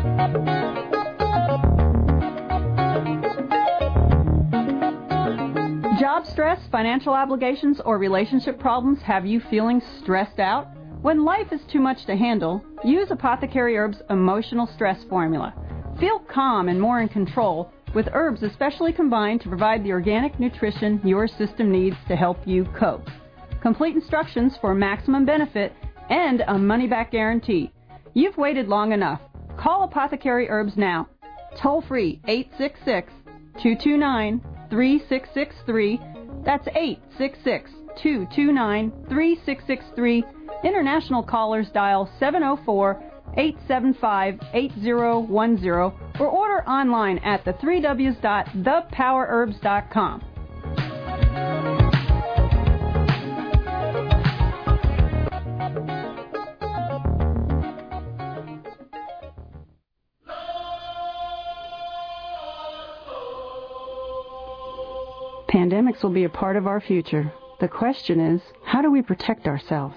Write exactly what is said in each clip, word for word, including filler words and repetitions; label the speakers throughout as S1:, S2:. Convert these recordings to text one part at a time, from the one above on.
S1: Job stress, financial obligations, or relationship problems have you feeling stressed out? When life is too much to handle, use Apothecary Herbs Emotional Stress Formula. Feel calm and more in control with herbs especially combined to provide the organic nutrition your system needs to help you cope. Complete instructions for maximum benefit and a money-back guarantee. You've waited long enough. Call Apothecary Herbs now. Toll free eight six six, two two nine, three six six three. That's eight six six, two two nine, three six six three. International callers dial seven oh four, eight seven five, eight oh one oh or order online at the three W's dot the power herbs dot com. Pandemics will be a part of our future. The question is, how do we protect ourselves?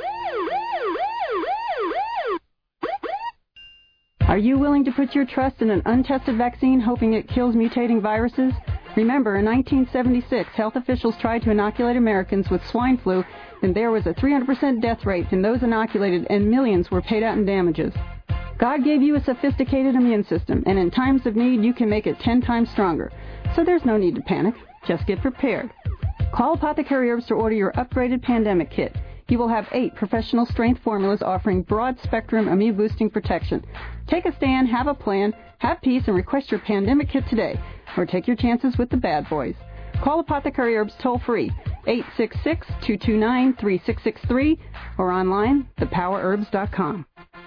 S1: Are you willing to put your trust in an untested vaccine hoping it kills mutating viruses? Remember, in nineteen seventy-six, health officials tried to inoculate Americans with swine flu, and there was a three hundred percent death rate in those inoculated, and millions were paid out in damages. God gave you a sophisticated immune system, and in times of need, you can make it ten times stronger. So there's no need to panic. Just get prepared. Call Apothecary Herbs to order your upgraded pandemic kit. You will have eight professional strength formulas offering broad-spectrum immune-boosting protection. Take a stand, have a plan, have peace, and request your pandemic kit today. Or take your chances with the bad boys. Call Apothecary Herbs toll-free, eight six six, two two nine, three six six three, or online, the power herbs dot com.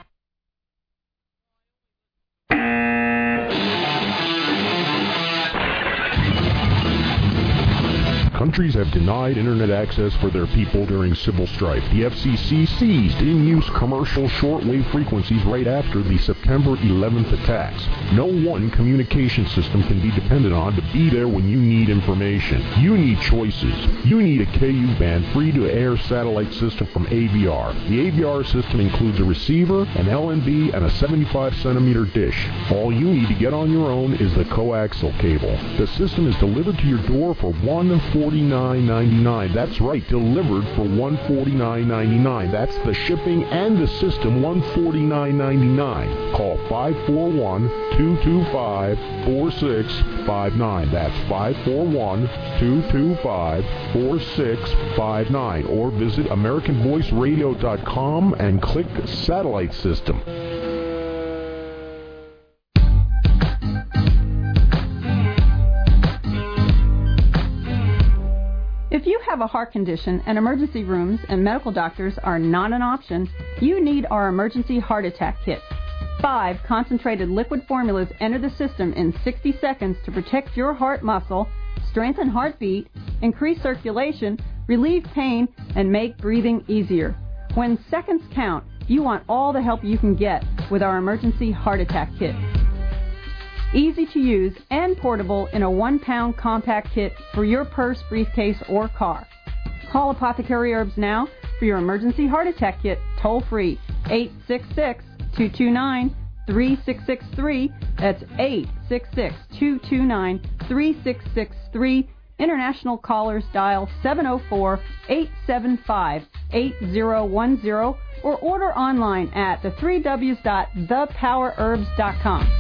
S2: Countries have denied Internet access for their people during civil strife. The F C C seized in-use commercial shortwave frequencies right after the September eleventh attacks. No one communication system can be depended on to be there when you need information. You need choices. You need a K U-band free-to-air satellite system from A V R. The A V R system includes a receiver, an L N B, and a seventy-five centimeter dish. All you need to get on your own is the coaxial cable. The system is delivered to your door for one hundred forty-nine ninety-nine. That's right, delivered for one hundred forty-nine ninety-nine. That's the shipping and the system, one hundred forty-nine ninety-nine. Call five four one, two two five, four six five nine. That's five four one, two two five, four six five nine. Or visit American Voice Radio dot com and click Satellite System.
S1: If you have a heart condition and emergency rooms and medical doctors are not an option, you need our emergency heart attack kit. Five concentrated liquid formulas enter the system in sixty seconds to protect your heart muscle, strengthen heartbeat, increase circulation, relieve pain, and make breathing easier. When seconds count, you want all the help you can get with our emergency heart attack kit. Easy to use and portable in a one-pound compact kit for your purse, briefcase, or car. Call Apothecary Herbs now for your emergency heart attack kit toll-free, eight six six, two two nine, three six six three. That's eight six six, two two nine, three six six three. International callers dial seven oh four, eight seven five, eight oh one oh or order online at the three W's dot the power herbs dot com.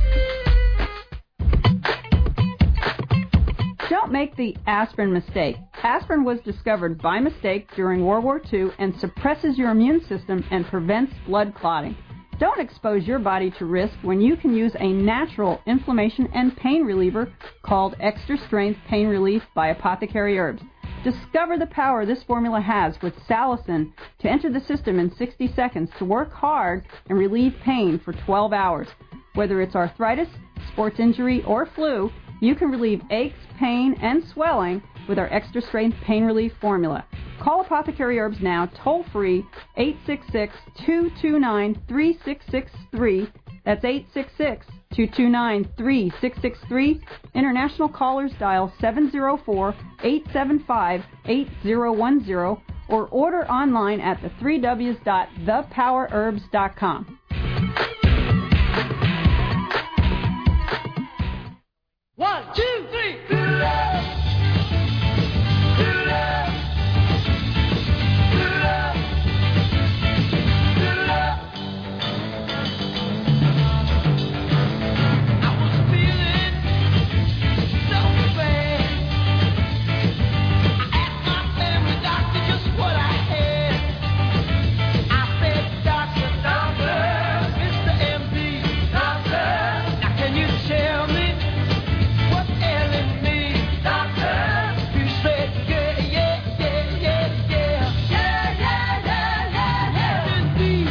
S1: Don't make the aspirin mistake. Aspirin was discovered by mistake during World War Two and suppresses your immune system and prevents blood clotting. Don't expose your body to risk when you can use a natural inflammation and pain reliever called Extra Strength Pain Relief by Apothecary Herbs. Discover the power this formula has with salicin to enter the system in sixty seconds to work hard and relieve pain for twelve hours. Whether it's arthritis, sports injury, or flu, you can relieve aches, pain, and swelling with our Extra Strength Pain Relief formula. Call Apothecary Herbs now, toll-free, eight six six, two two nine, three six six three. That's eight six six, two two nine, three six six three. International callers dial seven oh four, eight seven five, eight oh one oh or order online at the three W's dot the power herbs dot com.
S3: One, two, three. True love. True love. True love. True love. I was feeling so bad. I asked my family doctor just what I had. I said, Doctor, doctor, Mister M D, doctor, now can you tell me what's ailing me, doctor? You said, yeah, yeah, yeah, yeah, yeah. Yeah, yeah, yeah, yeah, yeah. Indeed.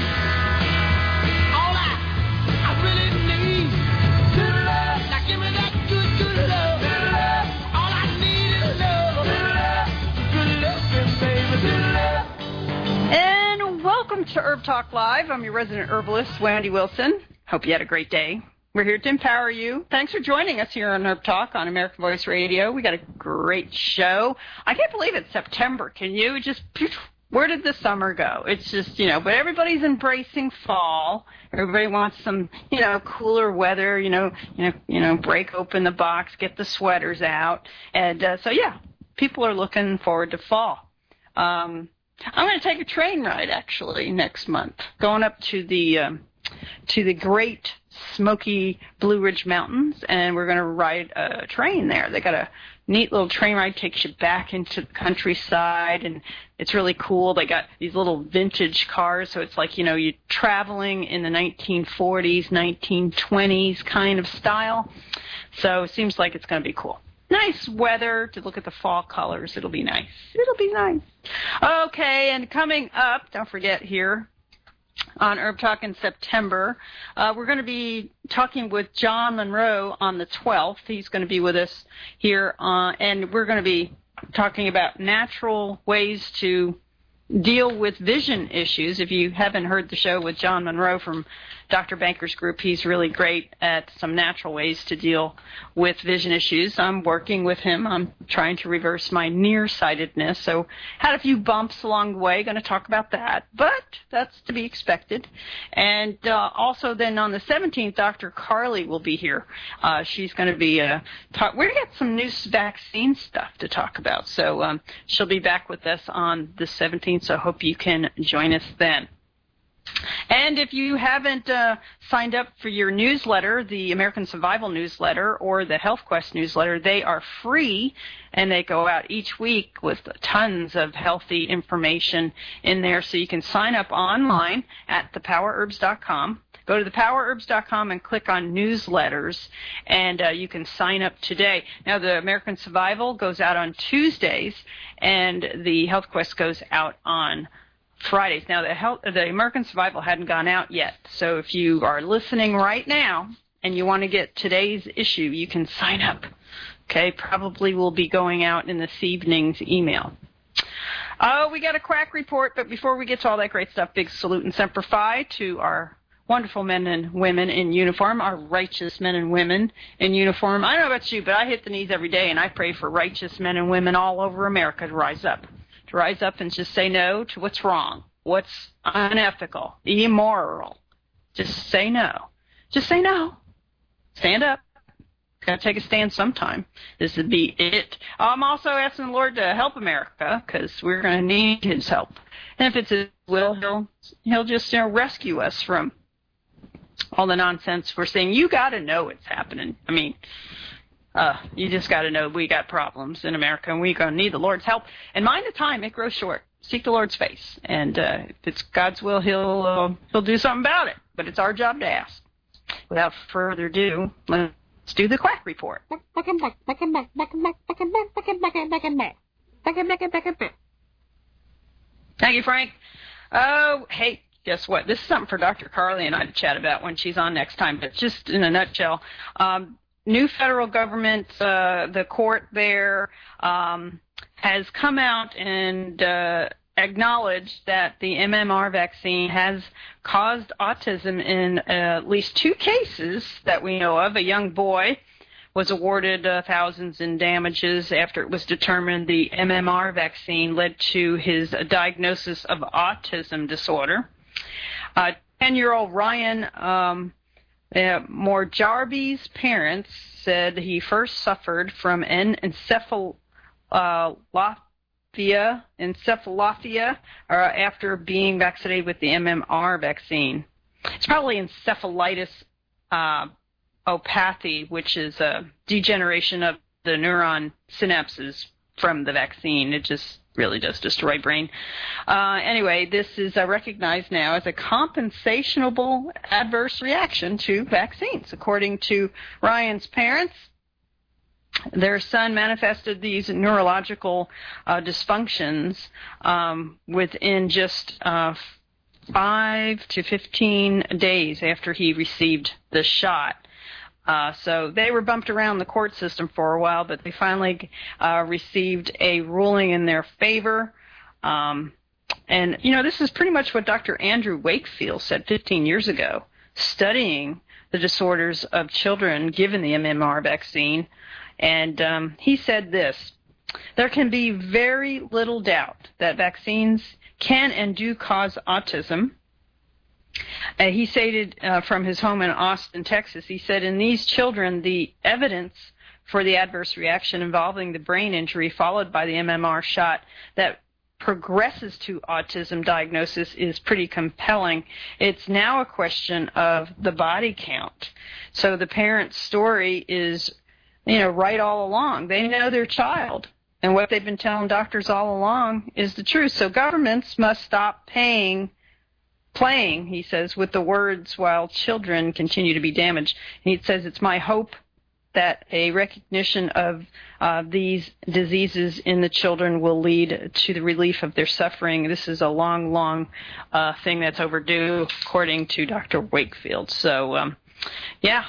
S3: All I, I really need, good love. Now give me that good, good love. Good love. All I need is love. Good love. Good loving, baby. Good love.
S1: And welcome to Herb Talk Live. I'm your resident herbalist, Wendy Wilson. Hope you had a great day. We're here to empower you. Thanks for joining us here on Herb Talk on American Voice Radio. We got a great show. I can't believe it's September. Can you? Just, where did the summer go? It's just, you know, but everybody's embracing fall. Everybody wants some, you know, cooler weather, you know, you know, you know, break open the box, get the sweaters out. And uh, so, yeah, people are looking forward to fall. Um, I'm going to take a train ride, actually, next month, going up to the um, to the Great Smoky Blue Ridge Mountains, and we're going to ride a train there. They got a neat little train ride, takes you back into the countryside, and it's really cool. They got these little vintage cars, so it's like, you know, you're traveling in the nineteen forties, nineteen twenties kind of style. So it seems like it's going to be cool. Nice weather to look at the fall colors. It'll be nice. It'll be nice. Okay, and coming up, don't forget here on Herb Talk in September, uh, we're going to be talking with John Monroe on the twelfth. He's going to be with us here, uh, and we're going to be talking about natural ways to deal with vision issues. If you haven't heard the show with John Monroe from Doctor Banker's group, he's really great at some natural ways to deal with vision issues. I'm working with him. I'm trying to reverse my nearsightedness. So had a few bumps along the way. Going to talk about that, but that's to be expected. And uh, also then on the seventeenth, Doctor Carly will be here. Uh, she's going to be uh, talk. We're going to get some new vaccine stuff to talk about. So um, she'll be back with us on the seventeenth. So I hope you can join us then. And if you haven't uh, signed up for your newsletter, the American Survival newsletter or the Health Quest newsletter, they are free, and they go out each week with tons of healthy information in there. So you can sign up online at the power herbs dot com. Go to the power herbs dot com and click on newsletters, and uh, you can sign up today. Now, the American Survival goes out on Tuesdays, and the Health Quest goes out on Fridays. Now, the health, the American Survival hadn't gone out yet, so if you are listening right now and you want to get today's issue, you can sign up. Okay, probably will be going out in this evening's email. Oh, we got a quack report, but before we get to all that great stuff, big salute and semper fi to our wonderful men and women in uniform, our righteous men and women in uniform. I don't know about you, but I hit the knees every day, and I pray for righteous men and women all over America to rise up. To rise up and just say no to what's wrong, what's unethical, immoral. Just say no. Just say no. Stand up. Got to take a stand sometime. This would be it. I'm also asking the Lord to help America because we're going to need His help. And if it's His will, He'll, he'll just, you know, rescue us from all the nonsense we're seeing. You got to know it's happening. I mean, Uh, you just got to know we got problems in America, and we're going to need the Lord's help. And mind the time, it grows short. Seek the Lord's face. And uh, if it's God's will, he'll, uh, he'll do something about it. But it's our job to ask. Without further ado, let's do the quack report. Thank you, Frank. Oh, hey, guess what? This is something for Doctor Carly and I to chat about when she's on next time. But just in a nutshell, um, new federal government, uh, the court there um, has come out and uh, acknowledged that the M M R vaccine has caused autism in uh, at least two cases that we know of. A young boy was awarded uh, thousands in damages after it was determined the M M R vaccine led to his uh, diagnosis of autism disorder. Uh, ten-year-old Ryan um, Uh, Morjarbi's parents said he first suffered from an encephalopathia, encephalopathia uh, after being vaccinated with the M M R vaccine. It's probably encephalitis uh, opathy, which is a degeneration of the neuron synapses from the vaccine. It just really does destroy brain. Uh, anyway, this is uh, recognized now as a compensationable adverse reaction to vaccines. According to Ryan's parents, their son manifested these neurological uh, dysfunctions um, within just uh, five to fifteen days after he received the shot. Uh, so they were bumped around the court system for a while, but they finally uh, received a ruling in their favor. Um, and, you know, this is pretty much what Doctor Andrew Wakefield said fifteen years ago, studying the disorders of children given the M M R vaccine. And um, he said this: there can be very little doubt that vaccines can and do cause autism. Uh, he stated uh, from his home in Austin, Texas, he said, in these children, the evidence for the adverse reaction involving the brain injury followed by the M M R shot that progresses to autism diagnosis is pretty compelling. It's now a question of the body count. So the parent's story is, you know, right all along. They know their child, and what they've been telling doctors all along is the truth. So governments must stop paying playing, he says, with the words while children continue to be damaged. And he says, it's my hope that a recognition of uh, these diseases in the children will lead to the relief of their suffering. This is a long, long uh, thing that's overdue, according to Doctor Wakefield. So, um, yeah,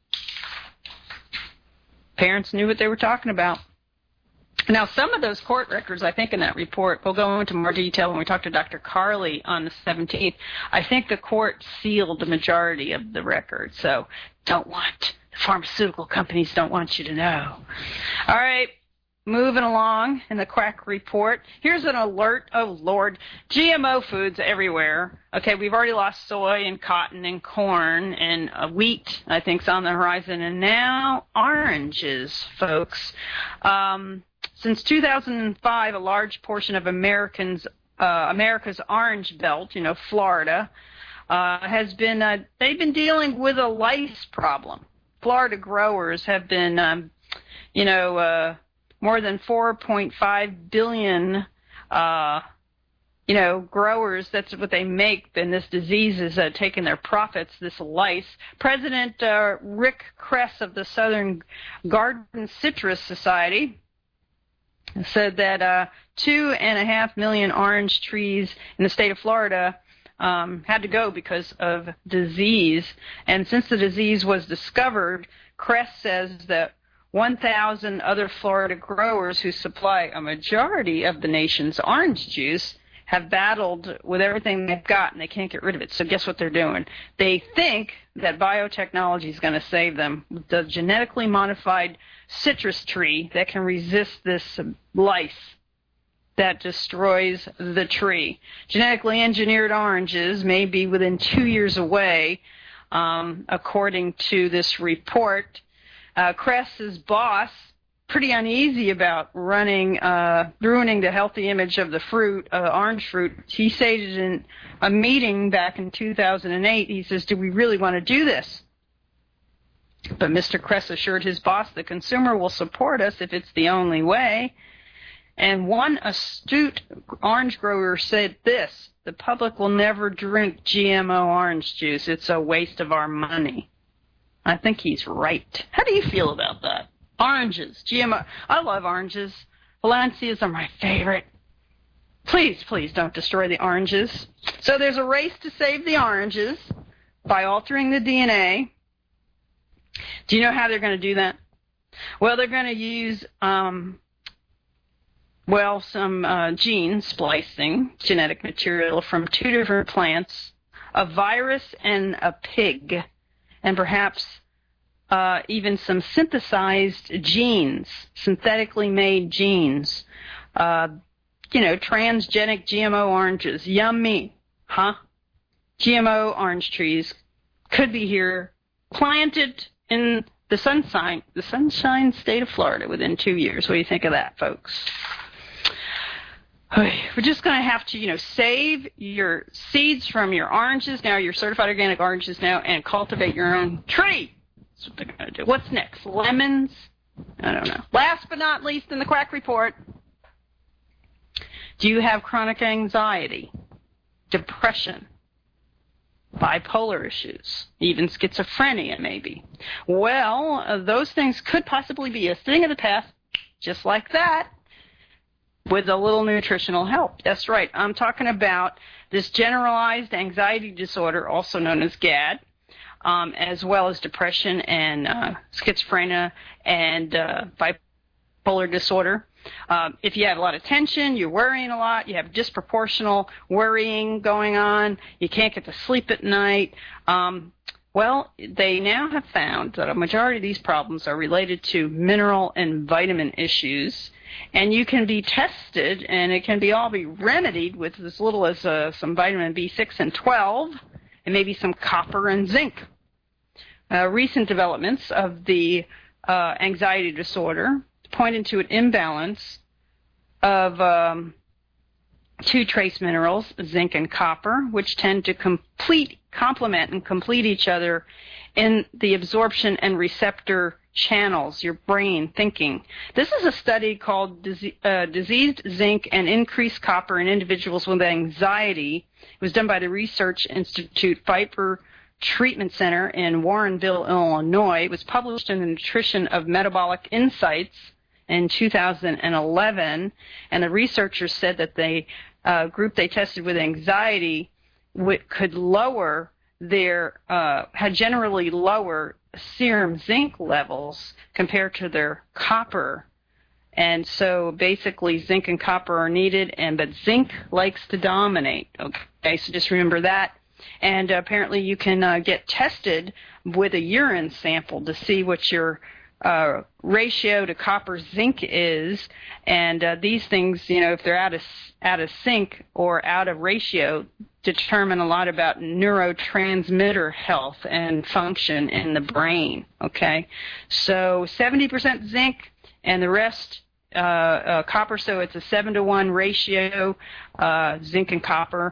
S1: parents knew what they were talking about. Now, some of those court records, I think, in that report, we'll go into more detail when we talk to Doctor Carley on the seventeenth. I think the court sealed the majority of the records, so don't want, the pharmaceutical companies don't want you to know. All right, moving along in the quack report. Here's an alert. Oh, Lord. G M O foods everywhere. Okay, we've already lost soy and cotton and corn, and uh, wheat, I think, is on the horizon, and now oranges, folks. Um... Since two thousand five, a large portion of Americans, uh, America's Orange Belt, you know, Florida, uh, has been, uh, they've been dealing with a lice problem. Florida growers have been, um, you know, uh, more than four point five billion, uh, you know, growers, that's what they make, and this disease is uh, taking their profits, this lice. President uh, Rick Kress of the Southern Garden Citrus Society said that uh, two and a half million orange trees in the state of Florida um, had to go because of disease. And since the disease was discovered, Kress says that one thousand other Florida growers who supply a majority of the nation's orange juice have battled with everything they've got, and they can't get rid of it. So guess what they're doing? They think that biotechnology is going to save them. The genetically modified citrus tree that can resist this lice that destroys the tree. Genetically engineered oranges may be within two years away, um, according to this report. Uh, Kress's boss, pretty uneasy about running, uh, ruining the healthy image of the fruit, uh, orange fruit. He stated in a meeting back in two thousand eight, he says, do we really want to do this? But Mister Kress assured his boss the consumer will support us if it's the only way. And one astute orange grower said this: the public will never drink G M O orange juice. It's a waste of our money. I think he's right. How do you feel about that? Oranges, G M O. I love oranges. Valencias are my favorite. Please, please don't destroy the oranges. So there's a race to save the oranges by altering the D N A. Do you know how they're going to do that? Well, they're going to use, um, well, some uh, gene splicing, genetic material from two different plants, a virus and a pig, and perhaps uh, even some synthesized genes, synthetically made genes. Uh, you know, transgenic G M O oranges. Yummy, huh? G M O orange trees could be here planted in the sunshine, the sunshine state of Florida within two years. What do you think of that, folks? We're just going to have to, you know, save your seeds from your oranges now, your certified organic oranges now, and cultivate your own tree. That's what they're going to do. What's next? Lemons? I don't know. Last but not least in the Quack Report, do you have chronic anxiety, depression, bipolar issues, even schizophrenia maybe? Well, uh, those things could possibly be a thing of the past, just like that, with a little nutritional help. That's right. I'm talking about this generalized anxiety disorder, also known as GAD, um, as well as depression and uh, schizophrenia and uh, bipolar disorder. Um, if you have a lot of tension, you're worrying a lot, you have disproportional worrying going on, you can't get to sleep at night, um, well, they now have found that a majority of these problems are related to mineral and vitamin issues, and you can be tested, and it can be all be remedied with as little as uh, some vitamin B six and twelve, and maybe some copper and zinc. Uh, recent developments of the uh, anxiety disorder pointed to an imbalance of um, two trace minerals, zinc and copper, which tend to complete, complement and complete each other in the absorption and receptor channels, your brain thinking. This is a study called Dise- uh, Diseased Zinc and Increased Copper in Individuals with Anxiety. It was done by the Research Institute Viper Treatment Center in Warrenville, Illinois. It was published in the Nutrition of Metabolic Insights in two thousand eleven, and the researchers said that the uh, group they tested with anxiety w- could lower their, uh, had generally lower serum zinc levels compared to their copper. And so basically zinc and copper are needed, and but zinc likes to dominate. Okay, so just remember that. And uh, apparently you can uh, get tested with a urine sample to see what your uh, ratio to copper zinc is. And uh, these things, you know, if they're out of, out of sync or out of ratio, determine a lot about neurotransmitter health and function in the brain, okay? So seventy percent zinc and the rest uh, uh, copper, so it's a seven to one ratio, uh, zinc and copper.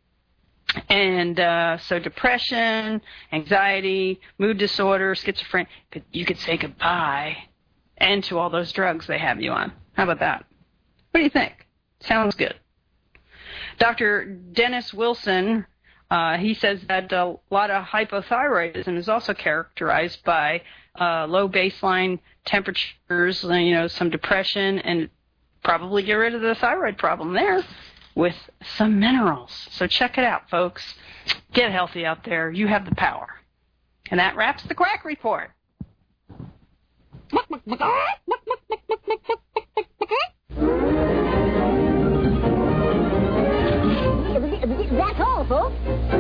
S1: And uh, so depression, anxiety, mood disorder, schizophrenia, you could say goodbye and to all those drugs they have you on. How about that? What do you think? Sounds good. Doctor Dennis Wilson, uh, he says that a lot of hypothyroidism is also characterized by uh, low baseline temperatures, you know, some depression, and probably get rid of the thyroid problem there with some minerals. So check it out, folks. Get healthy out there. You have the power. And that wraps the Quack Report.
S4: That's all, folks.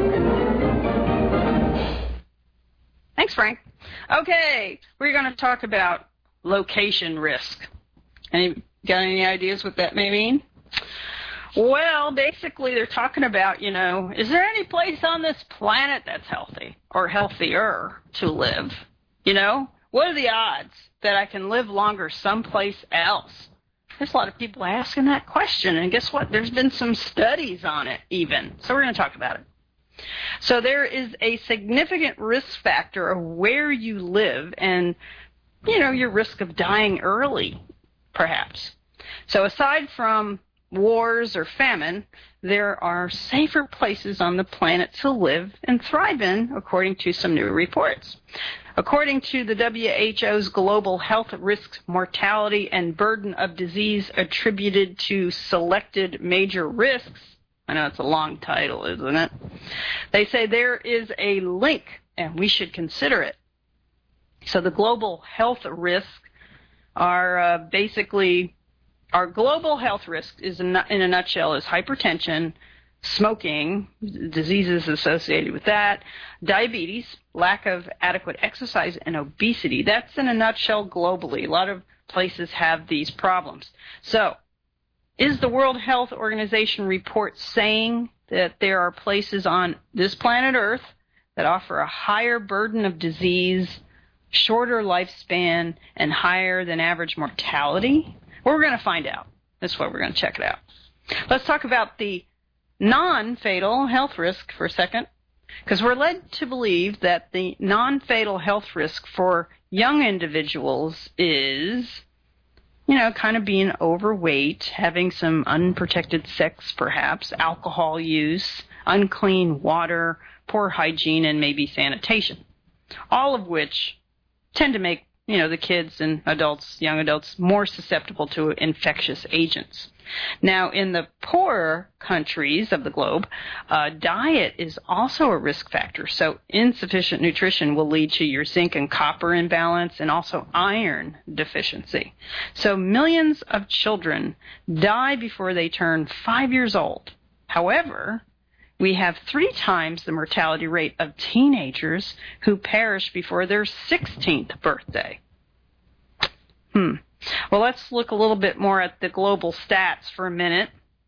S1: Thanks, Frank. Okay, we're going to talk about location risk. Any got any ideas what that may mean? Well, basically they're talking about, you know, is there any place on this planet that's healthy or healthier to live? You know, what are the odds that I can live longer someplace else? There's a lot of people asking that question, and guess what? There's been some studies on it even, so we're going to talk about it. So there is a significant risk factor of where you live and, you know, your risk of dying early, perhaps. So aside from wars or famine, there are safer places on the planet to live and thrive in, according to some new reports. According to the W H O's Global Health Risks, Mortality, and Burden of Disease Attributed to Selected Major Risks, I know it's a long title, isn't it? They say there is a link, and we should consider it. So the global health risks are uh, basically, our global health risk is in a nutshell is hypertension, smoking, diseases associated with that, diabetes, lack of adequate exercise, and obesity. That's in a nutshell globally. A lot of places have these problems. So, is the World Health Organization report saying that there are places on this planet Earth that offer a higher burden of disease, shorter lifespan, and higher than average mortality? Well, we're going to find out. That's why we're going to check it out. Let's talk about the non-fatal health risk for a second, because we're led to believe that the non-fatal health risk for young individuals is, you know, kind of being overweight, having some unprotected sex perhaps, alcohol use, unclean water, poor hygiene, and maybe sanitation, all of which tend to make, you know, the kids and adults, young adults, more susceptible to infectious agents. Now, in the poorer countries of the globe, uh, diet is also a risk factor. So insufficient nutrition will lead to your zinc and copper imbalance and also iron deficiency. So millions of children die before they turn five years old. However, we have three times the mortality rate of teenagers who perish before their sixteenth birthday. Hmm. Well, let's look a little bit more at the global stats for a minute.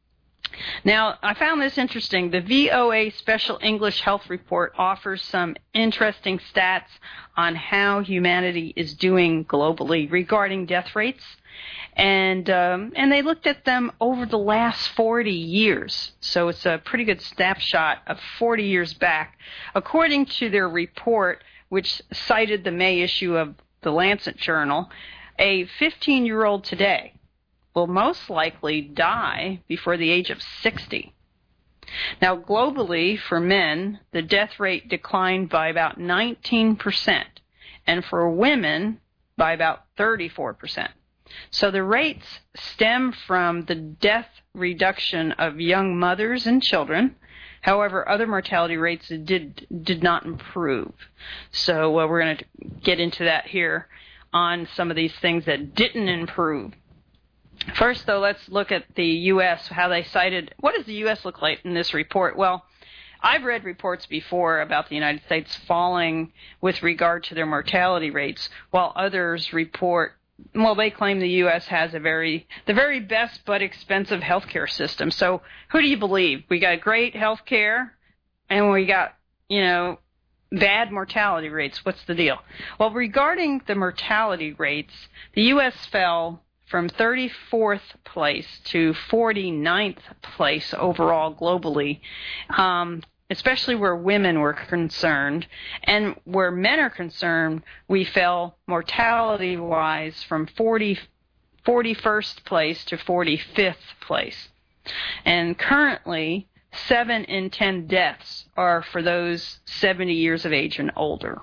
S1: Now, I found this interesting. The V O A Special English Health Report offers some interesting stats on how humanity is doing globally regarding death rates. And um, and they looked at them over the last forty years. So it's a pretty good snapshot of forty years back. According to their report, which cited the May issue of the Lancet Journal, a fifteen-year-old today will most likely die before the age of sixty. Now, globally, for men, the death rate declined by about nineteen percent, and for women, by about thirty-four percent. So the rates stem from the death reduction of young mothers and children. However, other mortality rates did did not improve. So uh, we're going to get into that here on some of these things that didn't improve. First, though, let's look at the U S, how they cited. What does the U S look like in this report? Well, I've read reports before about the United States falling with regard to their mortality rates, while others report, well, they claim the U S has a very, the very best but expensive healthcare system. So who do you believe? We got great healthcare, and we got, you know, bad mortality rates. What's the deal? Well, regarding the mortality rates, the U S fell from thirty-fourth place to forty-ninth place overall globally, um, especially where women were concerned. And where men are concerned, we fell mortality-wise from forty, forty-first place to forty-fifth place. And currently, seven in ten deaths are for those seventy years of age and older.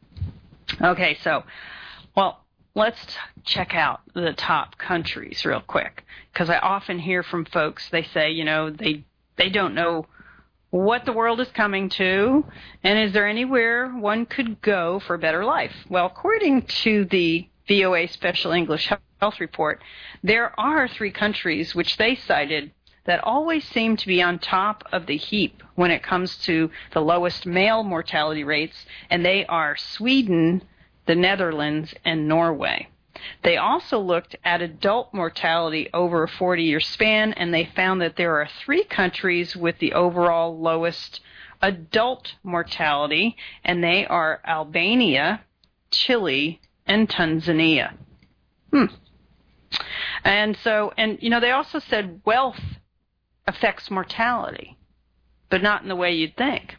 S1: Okay, so, well, let's t- check out the top countries real quick, because I often hear from folks, they say, you know, they they don't know what the world is coming to, and is there anywhere one could go for a better life? Well, according to the V O A Special English Health Report, there are three countries which they cited that always seem to be on top of the heap when it comes to the lowest male mortality rates, and they are Sweden, the Netherlands, and Norway. They also looked at adult mortality over a forty-year span, and they found that there are three countries with the overall lowest adult mortality, and they are Albania, Chile, and Tanzania. Hmm. And so, and you know, they also said wealth affects mortality, but not in the way you'd think.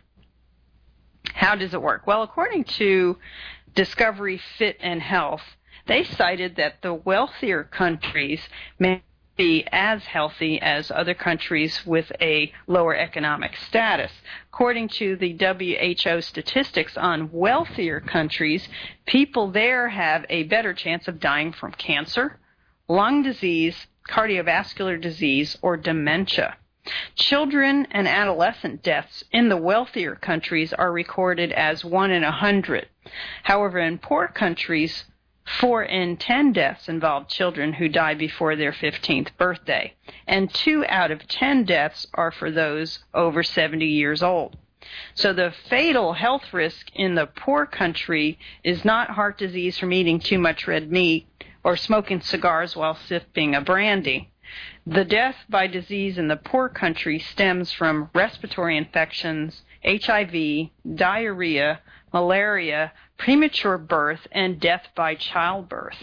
S1: How does it work? Well, according to Discovery Fit and Health, they cited that the wealthier countries may be as healthy as other countries with a lower economic status. According to the W H O statistics on wealthier countries, people there have a better chance of dying from cancer, lung disease, cardiovascular disease, or dementia. Children and adolescent deaths in the wealthier countries are recorded as one in a hundred. However, in poor countries, four in ten deaths involve children who die before their fifteenth birthday, and two out of ten deaths are for those over seventy years old. So the fatal health risk in the poor country is not heart disease from eating too much red meat or smoking cigars while sipping a brandy. The death by disease in the poor country stems from respiratory infections H I V, diarrhea, malaria, premature birth, and death by childbirth.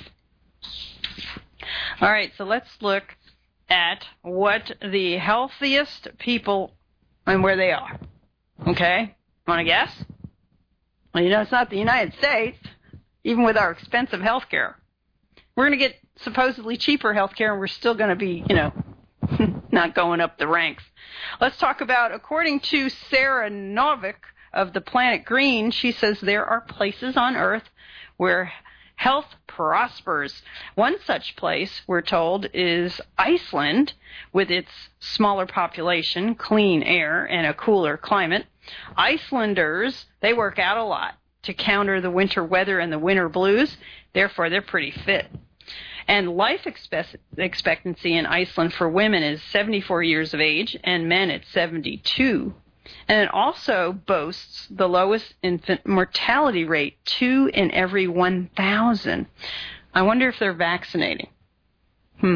S1: All right, so let's look at what the healthiest people and where they are. Okay? Want to guess? Well, you know, it's not the United States, even with our expensive health care. We're going to get supposedly cheaper health care, and we're still going to be, you know, not going up the ranks. Let's talk about, according to Sarah Novick of the Planet Green, she says there are places on Earth where health prospers. One such place, we're told, is Iceland, with its smaller population, clean air, and a cooler climate. Icelanders, they work out a lot to counter the winter weather and the winter blues. Therefore, they're pretty fit. And life expe- expectancy in Iceland for women is seventy-four years of age, and men at seventy-two. And it also boasts the lowest infant mortality rate, two in every one thousand. I wonder if they're vaccinating. Hmm.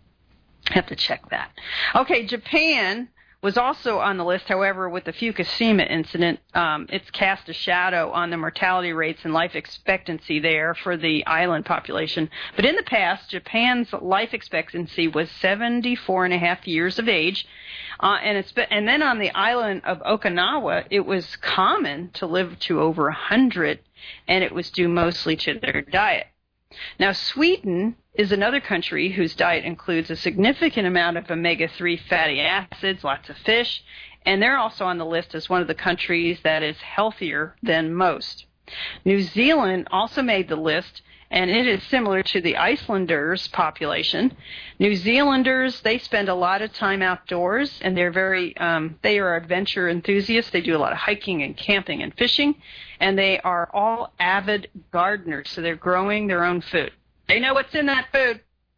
S1: Have to check that. Okay, Japan was also on the list. However, with the Fukushima incident, um, it's cast a shadow on the mortality rates and life expectancy there for the island population. But in the past, Japan's life expectancy was seventy-four and a half years of age. Uh, and, it's, and then on the island of Okinawa, it was common to live to over one hundred, and it was due mostly to their diet. Now, Sweden is another country whose diet includes a significant amount of omega three fatty acids, lots of fish, and they're also on the list as one of the countries that is healthier than most. New Zealand also made the list, and it is similar to the Icelanders' population. New Zealanders, they spend a lot of time outdoors, and they're very, um, they are adventure enthusiasts. They do a lot of hiking and camping and fishing, and they are all avid gardeners, so they're growing their own food. They know what's in that food.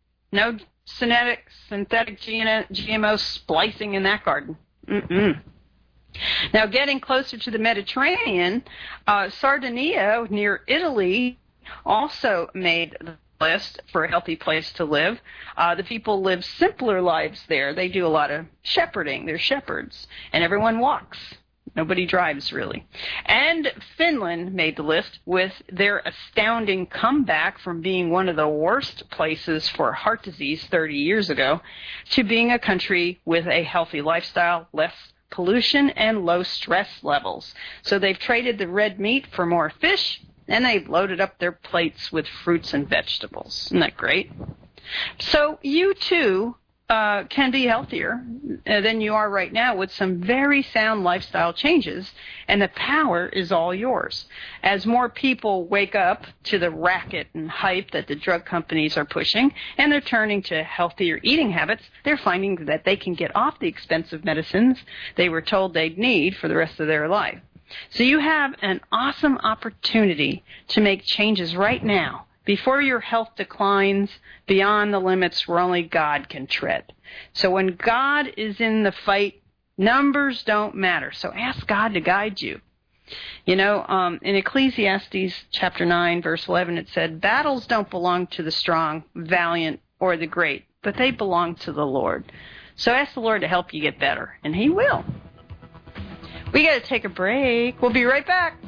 S1: No synthetic, synthetic G M O splicing in that garden. Mm-mm. Now, getting closer to the Mediterranean, uh, Sardinia near Italy also made the list for a healthy place to live. Uh, the people live simpler lives there. They do a lot of shepherding. They're shepherds, and everyone walks. Nobody drives, really. And Finland made the list with their astounding comeback from being one of the worst places for heart disease thirty years ago to being a country with a healthy lifestyle, less pollution, and low stress levels. So they've traded the red meat for more fish, and they've loaded up their plates with fruits and vegetables. Isn't that great? So you, too, uh, can be healthier than you are right now with some very sound lifestyle changes, and the power is all yours. As more people wake up to the racket and hype that the drug companies are pushing, and they're turning to healthier eating habits, they're finding that they can get off the expensive medicines they were told they'd need for the rest of their life. So you have an awesome opportunity to make changes right now before your health declines beyond the limits where only God can tread. So when God is in the fight, numbers don't matter. So ask God to guide you. You know, um, in Ecclesiastes chapter nine, verse eleven, it said, battles don't belong to the strong, valiant, or the great, but they belong to the Lord. So ask the Lord to help you get better, and He will. We got to take a break. We'll be right back.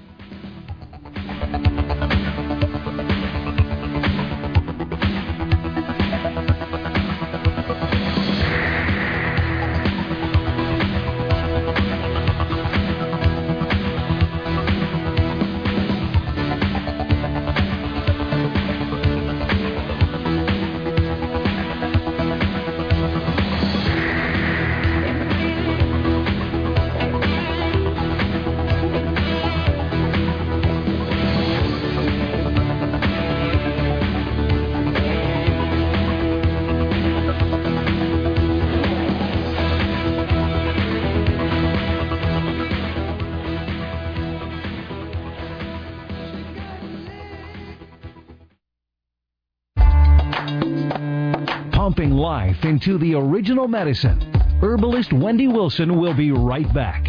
S5: Pumping life into the original medicine. Herbalist Wendy Wilson will be right back.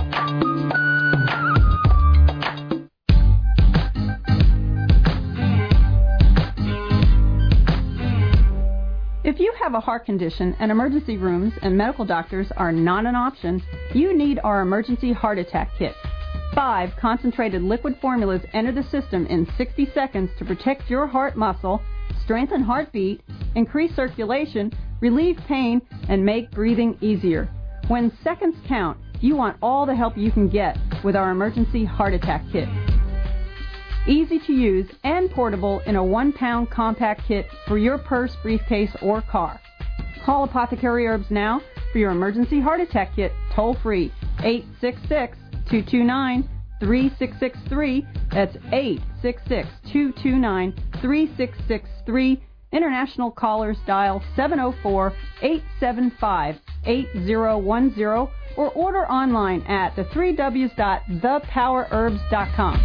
S1: If you have a heart condition and emergency rooms and medical doctors are not an option, you need our emergency heart attack kit. Five concentrated liquid formulas enter the system in sixty seconds to protect your heart muscle, strengthen heartbeat, increase circulation, relieve pain, and make breathing easier. When seconds count, you want all the help you can get with our emergency heart attack kit. Easy to use and portable in a one-pound compact kit for your purse, briefcase, or car. Call Apothecary Herbs now for your emergency heart attack kit, toll-free, eight six six, two two nine, three six six three. That's eight six six, two two nine, three six six three. International callers dial seven oh four, eight seven five, eight oh one oh or order online at the three W's dot the power herbs dot com.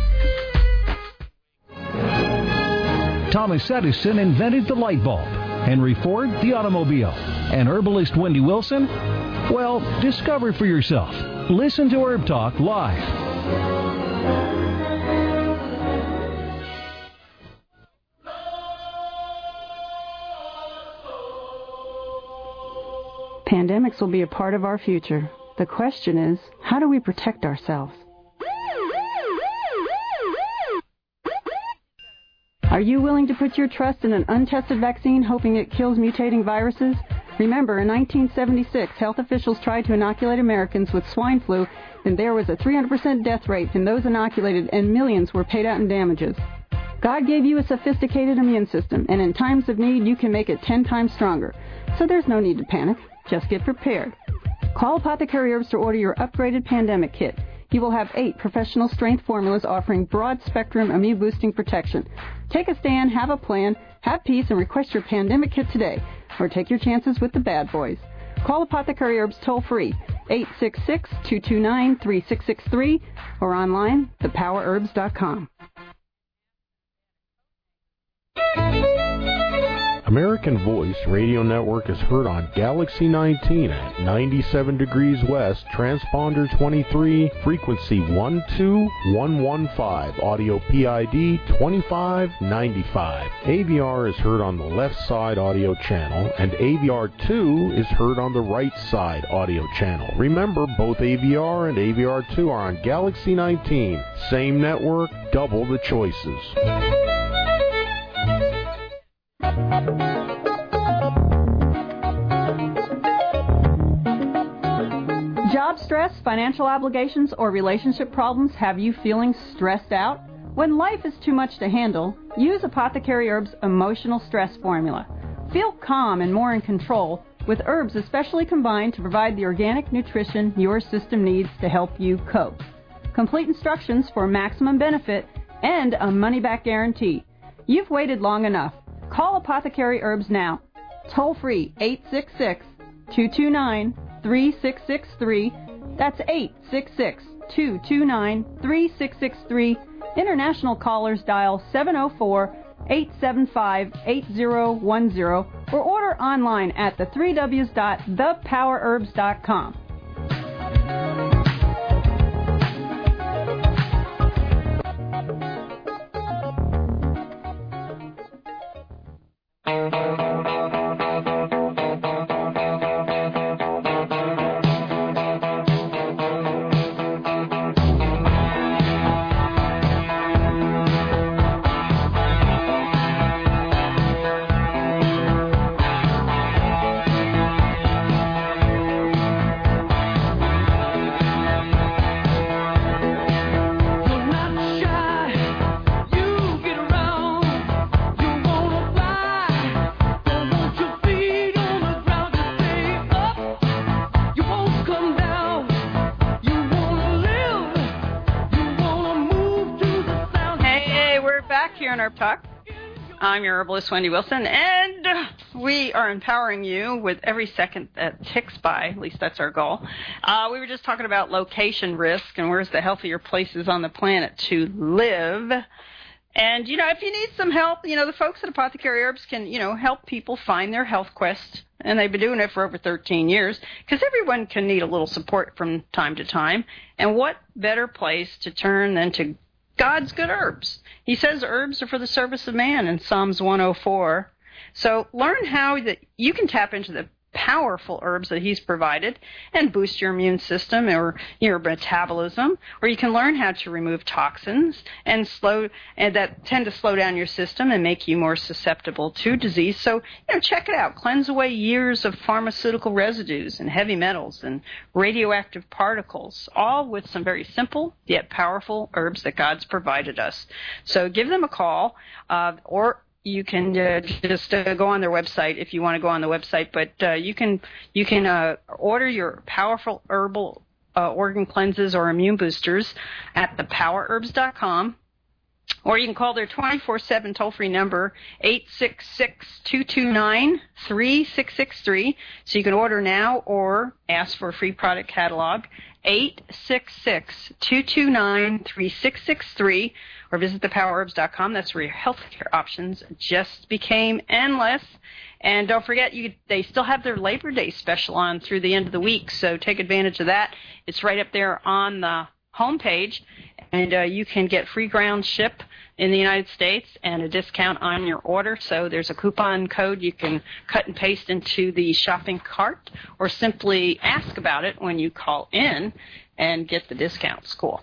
S5: Thomas Edison invented the light bulb, Henry Ford the automobile, and herbalist Wendy Wilson, well, discover for yourself. Listen to Herb Talk live.
S1: Pandemics will be a part of our future. The question is, how do we protect ourselves? Are you willing to put your trust in an untested vaccine hoping it kills mutating viruses? Remember, in nineteen seventy-six, health officials tried to inoculate Americans with swine flu, and there was a three hundred percent death rate in those inoculated, and millions were paid out in damages. God gave you a sophisticated immune system, and in times of need, you can make it ten times stronger. So there's no need to panic. Just get prepared. Call Apothecary Herbs to order your upgraded pandemic kit. You will have eight professional strength formulas offering broad-spectrum immune-boosting protection. Take a stand, have a plan, have peace, and request your pandemic kit today. Or take your chances with the bad boys. Call Apothecary Herbs toll-free, eight six six, two two nine, three six six three, or online, the power herbs dot com.
S2: American Voice Radio Network is heard on Galaxy nineteen at ninety-seven degrees west, transponder twenty-three, frequency one two one one five, audio P I D twenty-five ninety-five. A V R is heard on the left side audio channel, and A V R two is heard on the right side audio channel. Remember, both A V R and A V R two are on Galaxy nineteen. Same network, double the choices.
S1: Job stress, financial obligations, or relationship problems have you feeling stressed out? When life is too much to handle, use Apothecary Herbs' Emotional Stress Formula. Feel calm and more in control with herbs especially combined to provide the organic nutrition your system needs to help you cope. Complete instructions for maximum benefit and a money-back guarantee. You've waited long enough. Call Apothecary Herbs now. Toll free, eight six six, two two nine, three six six three. That's eight six six, two two nine, three six six three. International callers dial seven oh four, eight seven five, eight oh one oh or order online at the three W's dot the power herbs dot com. Talk. I'm your herbalist, Wendy Wilson, and we are empowering you with every second that ticks by. At least that's our goal. Uh, we were just talking about location risk and where's the healthier places on the planet to live. And, you know, if you need some help, you know, the folks at Apothecary Herbs can, you know, help people find their health quest. And they've been doing it for over thirteen years because everyone can need a little support from time to time. And what better place to turn than to God's good herbs. He says herbs are for the service of man in Psalms one oh four. So learn how that you can tap into the powerful herbs that he's provided and boost your immune system or your metabolism, or you can learn how to remove toxins and slow and that tend to slow down your system and make you more susceptible to disease. So, you know, check it out. Cleanse away years of pharmaceutical residues and heavy metals and radioactive particles, all with some very simple yet powerful herbs that God's provided us. So give them a call, uh, or you can uh, just uh, go on their website if you want to go on the website. But uh, you can you can uh, order your powerful herbal uh, organ cleanses or immune boosters at the power herbs dot com. Or you can call their twenty-four seven toll-free number, eight six six, two two nine, three six six three. So you can order now or ask for a free product catalog, eight six six, two two nine, three six six three, or visit the power herbs dot com. That's where your healthcare options just became endless. And don't forget, you they still have their Labor Day special on through the end of the week, so take advantage of that. It's right up there on the homepage, and uh, you can get free ground ship in the United States and a discount on your order. So there's a coupon code you can cut and paste into the shopping cart, or simply ask about it when you call in and get the discounts. Cool.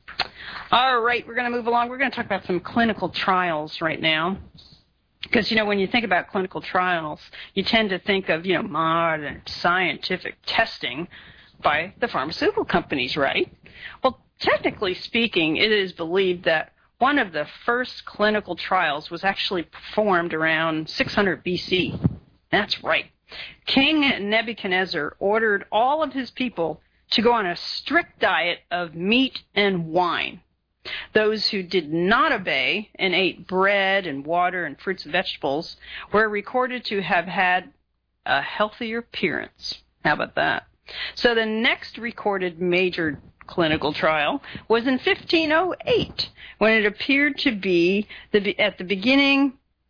S1: All right, we're going to move along. We're going to talk about some clinical trials right now. Because, you know, when you think about clinical trials, you tend to think of, you know, modern scientific testing by the pharmaceutical companies, right? Well, technically speaking, it is believed that one of the first clinical trials was actually performed around six hundred B C. That's right. King Nebuchadnezzar ordered all of his people to go on a strict diet of meat and wine. Those who did not obey and ate bread and water and fruits and vegetables were recorded to have had a healthier appearance. How about that? So the next recorded major clinical trial was in fifteen oh eight, when it appeared to be the, at the beginning,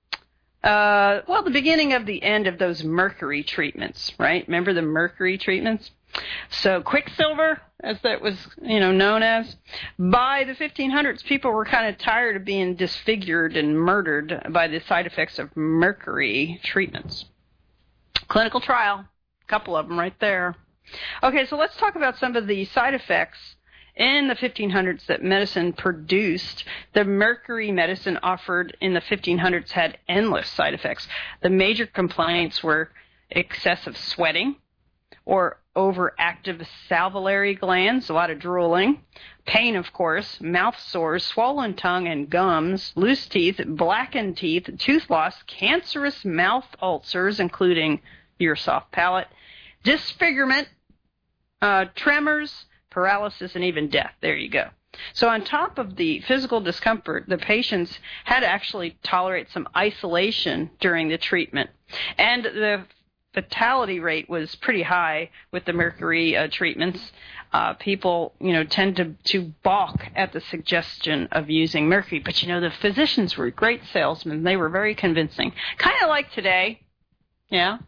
S1: uh, well, the beginning of the end of those mercury treatments, right? Remember the mercury treatments? So quicksilver, as that was, you know, known as, by the fifteen hundreds, people were kind of tired of being disfigured and murdered by the side effects of mercury treatments. Clinical trial, a couple of them right there. Okay, so let's talk about some of the side effects in the fifteen hundreds that medicine produced. The mercury medicine offered in the fifteen hundreds had endless side effects. The major complaints were excessive sweating or overactive salivary glands, a lot of drooling, pain, of course, mouth sores, swollen tongue and gums, loose teeth, blackened teeth, tooth loss, cancerous mouth ulcers, including your soft palate, disfigurement, uh, tremors, paralysis, and even death. There you go. So on top of the physical discomfort, the patients had to actually tolerate some isolation during the treatment. And the fatality rate was pretty high with the mercury uh, treatments. Uh, people, you know, tend to, to balk at the suggestion of using mercury. But, you know, the physicians were great salesmen. They were very convincing. Kind of like today. Yeah.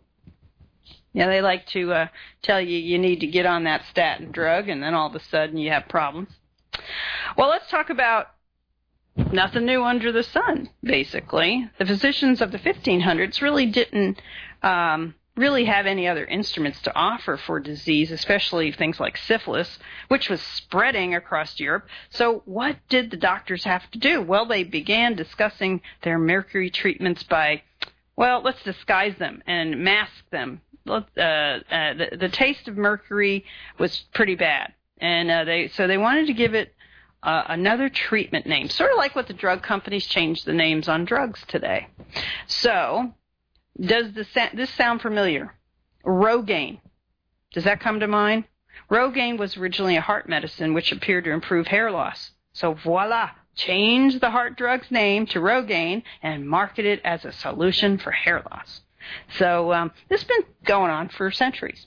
S1: Yeah, they like to uh, tell you you need to get on that statin drug, and then all of a sudden you have problems. Well, let's talk about nothing new under the sun, basically. The physicians of the fifteen hundreds really didn't um, really have any other instruments to offer for disease, especially things like syphilis, which was spreading across Europe. So what did the doctors have to do? Well, they began discussing their mercury treatments by, well, let's disguise them and mask them. Uh, uh, the, the taste of mercury was pretty bad, and uh, they so they wanted to give it uh, another treatment name, sort of like what the drug companies changed the names on drugs today. So, does this, this sound familiar? Rogaine. Does that come to mind? Rogaine was originally a heart medicine which appeared to improve hair loss. So voila, change the heart drug's name to Rogaine and market it as a solution for hair loss. So um, this has been going on for centuries.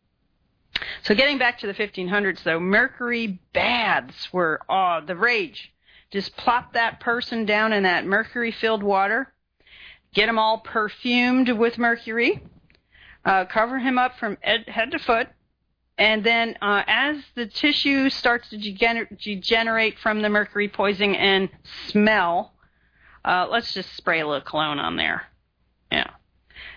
S1: So getting back to the fifteen hundreds, though, mercury baths were uh, the rage. Just plop that person down in that mercury-filled water, get him all perfumed with mercury, uh, cover him up from ed- head to foot, and then uh, as the tissue starts to degener- degenerate from the mercury poisoning and smell, uh, let's just spray a little cologne on there. Yeah.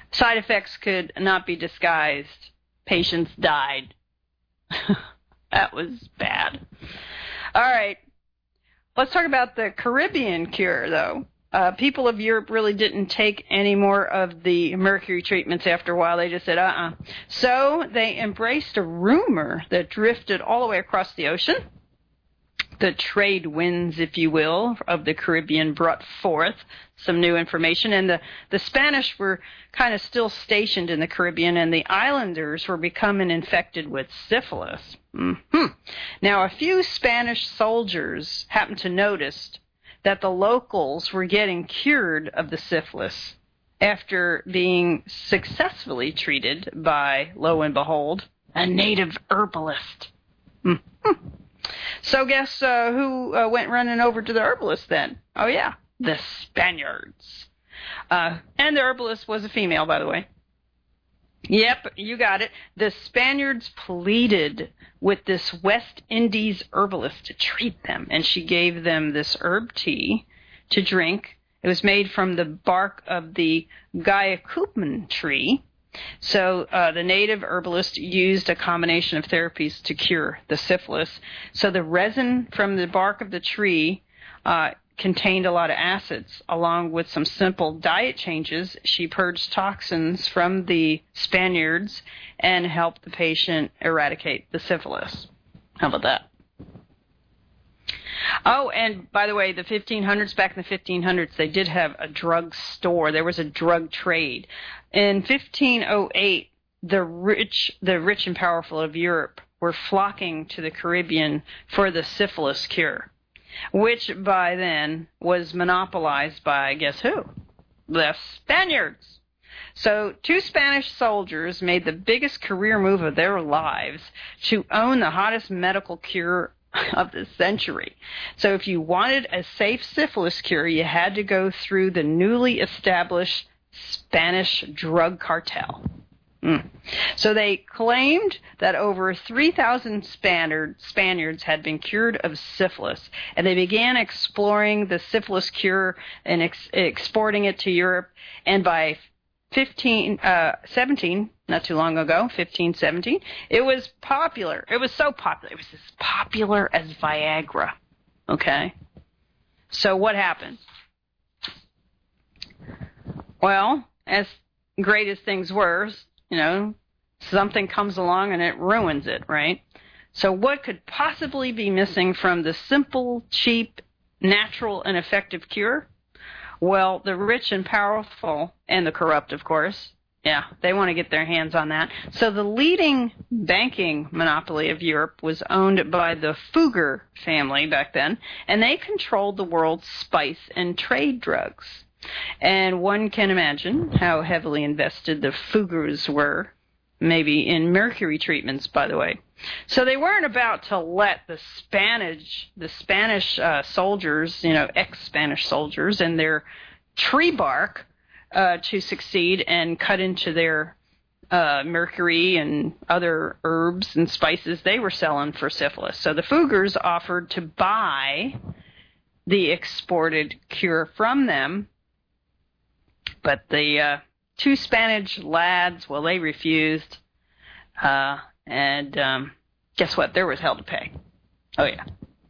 S1: Side effects could not be disguised. Patients died. That was bad. All right. Let's talk about the Caribbean cure, though. Uh, people of Europe really didn't take any more of the mercury treatments after a while. They just said, uh-uh. So they embraced a rumor that drifted all the way across the ocean. The trade winds, if you will, of the Caribbean brought forth some new information, and the, the Spanish were kind of still stationed in the Caribbean, and the islanders were becoming infected with syphilis. Mm-hmm. Now, a few Spanish soldiers happened to notice that the locals were getting cured of the syphilis after being successfully treated by, lo and behold, a native herbalist. Mm-hmm. So guess uh, who uh, went running over to the herbalist then? Oh, yeah, the Spaniards. Uh, and the herbalist was a female, by the way. Yep, you got it. The Spaniards pleaded with this West Indies herbalist to treat them, and she gave them this herb tea to drink. It was made from the bark of the Guayacupman tree. So uh, the native herbalist used a combination of therapies to cure the syphilis. So the resin from the bark of the tree uh, contained a lot of acids. Along with some simple diet changes, she purged toxins from the Spaniards and helped the patient eradicate the syphilis. How about that? Oh, and by the way, the fifteen hundreds, back in the fifteen hundreds, they did have a drug store. There was a drug trade. In fifteen oh eight, the rich, the rich and powerful of Europe were flocking to the Caribbean for the syphilis cure, which by then was monopolized by, guess who? The Spaniards. So two Spanish soldiers made the biggest career move of their lives to own the hottest medical cure of the century. So if you wanted a safe syphilis cure, you had to go through the newly established Spanish drug cartel. Mm. So they claimed that over three thousand Spaniard, Spaniards had been cured of syphilis, and they began exploring the syphilis cure and ex- exporting it to Europe. And by fifteen, uh, seventeen, not too long ago, fifteen seventeen, it was popular. It was so popular. It was as popular as Viagra. Okay? So what happened? Well, as great as things were, you know, something comes along and it ruins it, right? So what could possibly be missing from the simple, cheap, natural, and effective cure? Well, the rich and powerful, and the corrupt, of course, yeah, they want to get their hands on that. So the leading banking monopoly of Europe was owned by the Fugger family back then, and they controlled the world's spice and trade drugs. And one can imagine how heavily invested the Fuggers were, maybe in mercury treatments, by the way. So they weren't about to let the Spanish, the Spanish uh, soldiers, you know, ex-Spanish soldiers, and their tree bark uh, to succeed and cut into their uh, mercury and other herbs and spices they were selling for syphilis. So the Fuggers offered to buy the exported cure from them, but the uh, two Spanish lads, well, they refused. Uh, and um, guess what? There was hell to pay. Oh, yeah.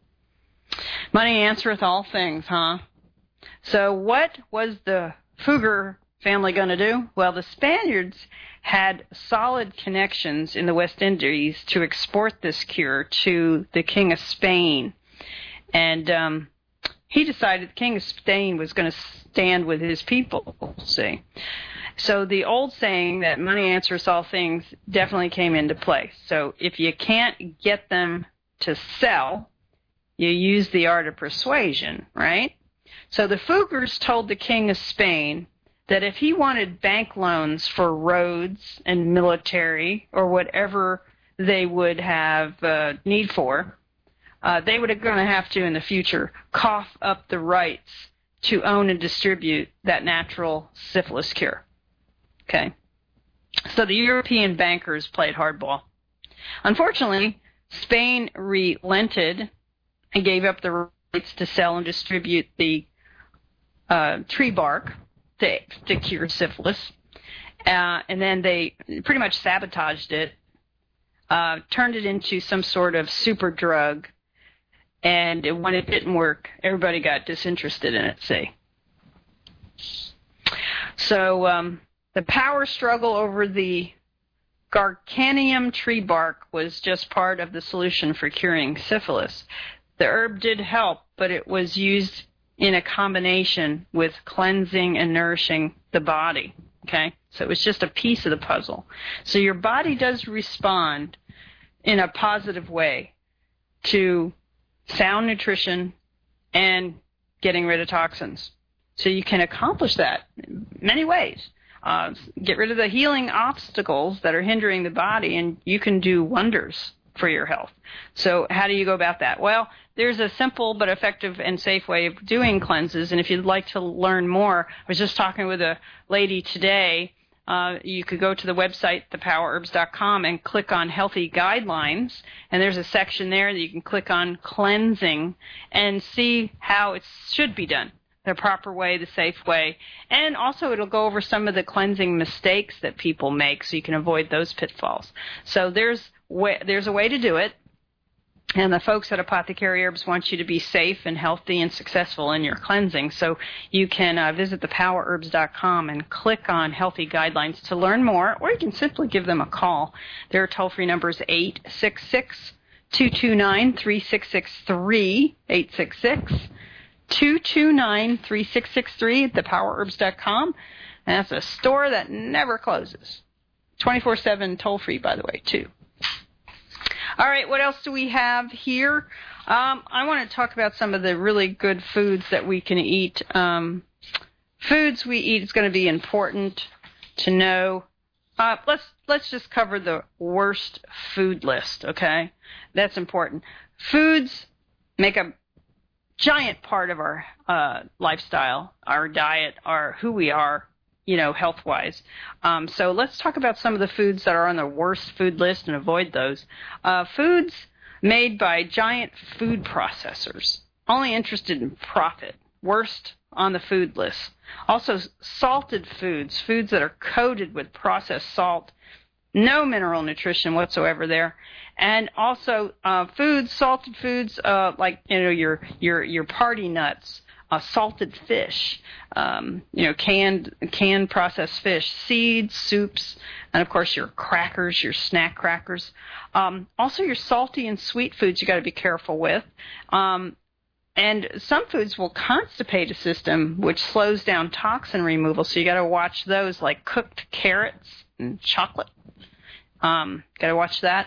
S1: Money answereth all things, huh? So what was the Fugger family going to do? Well, the Spaniards had solid connections in the West Indies to export this cure to the King of Spain. And um, he decided the King of Spain was going to stand with his people, see. So the old saying that money answers all things definitely came into play. So if you can't get them to sell, you use the art of persuasion, right? So the Fuggers told the King of Spain that if he wanted bank loans for roads and military or whatever they would have uh, need for, uh, they were going to have to in the future cough up the rights to own and distribute that natural syphilis cure. Okay. So the European bankers played hardball. Unfortunately, Spain relented and gave up the rights to sell and distribute the uh, tree bark to, to cure syphilis. uh, and then they pretty much sabotaged it, uh, turned it into some sort of super drug, and when it didn't work, everybody got disinterested in it, see. So um, the power struggle over the Garcanium tree bark was just part of the solution for curing syphilis. The herb did help, but it was used in a combination with cleansing and nourishing the body, okay? So it was just a piece of the puzzle. So your body does respond in a positive way to sound nutrition and getting rid of toxins. So you can accomplish that in many ways. Uh, get rid of the healing obstacles that are hindering the body, and you can do wonders for your health. So how do you go about that? Well, there's a simple but effective and safe way of doing cleanses, and if you'd like to learn more, I was just talking with a lady today. Uh, you could go to the website, the power herbs dot com, and click on Healthy Guidelines, and there's a section there that you can click on Cleansing and see how it should be done, the proper way, the safe way. And also it'll go over some of the cleansing mistakes that people make so you can avoid those pitfalls. So there's way, there's a way to do it. And the folks at Apothecary Herbs want you to be safe and healthy and successful in your cleansing. So you can uh, visit the power herbs dot com and click on Healthy Guidelines to learn more, or you can simply give them a call. Their toll-free number is eight six six, two two nine, three six six three, eight six six, two two nine, three six six three at the power herbs dot com. And that's a store that never closes. twenty-four seven toll-free, by the way, too. All right, what else do we have here? Um, I want to talk about some of the really good foods that we can eat. Um, foods we eat is going to be important to know. Uh, let's let's just cover the worst food list, okay? That's important. Foods make a giant part of our uh, lifestyle, our diet, our who we are, you know, health-wise. Um, so let's talk about some of the foods that are on the worst food list and avoid those. Uh, foods made by giant food processors, only interested in profit, worst on the food list. Also, salted foods, foods that are coated with processed salt, no mineral nutrition whatsoever there. And also uh, foods, salted foods, uh, like, you know, your your your party nuts, Uh, salted fish, um, you know, canned canned processed fish, seeds, soups, and of course your crackers, your snack crackers. Um, also your salty and sweet foods you got to be careful with. Um, and some foods will constipate a system, which slows down toxin removal. So you got to watch those, like cooked carrots and chocolate. Um, got to watch that.